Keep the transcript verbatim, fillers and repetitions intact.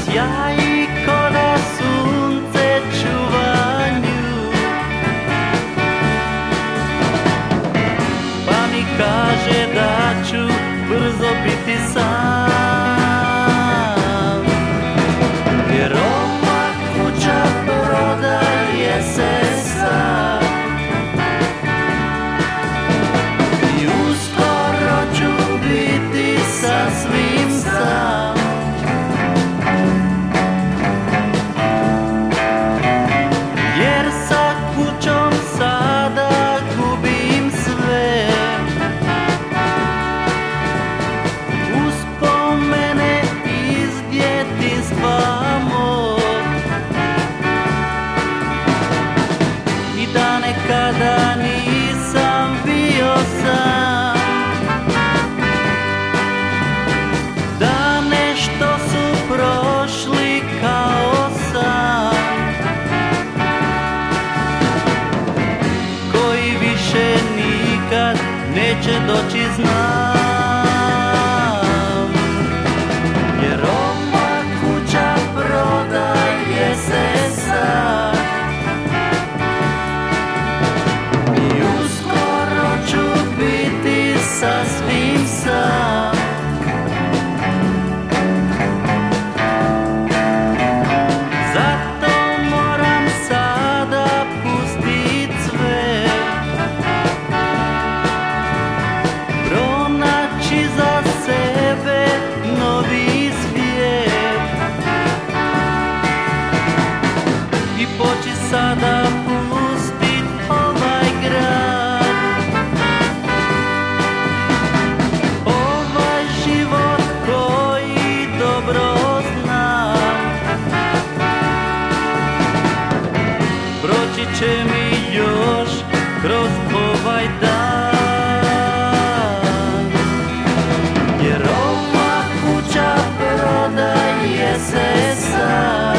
Ja i ko da sunce čuvam nju, pa mi kaže da ću brzo biti sam, jer ova kuća prodaje se sad i uskoro ću biti sasvim sam. Jer sa kućom sada gubim sve, uspomene iz djetinjstva mog, i dane kada nisam bio sam, dane što su prošli kao san, koji više nikad neće doći znam. Jer ova kuća prodaje se sad i uskoro ću biti sasvim sam. Zato moram sada pustit sve, pronaći za sebe novi svijet i poći sada pustit ovaj grad, ovaj život koji dobro znam. Proći će mi još kroz ovaj dan, jer ova kuća prodaje se sad.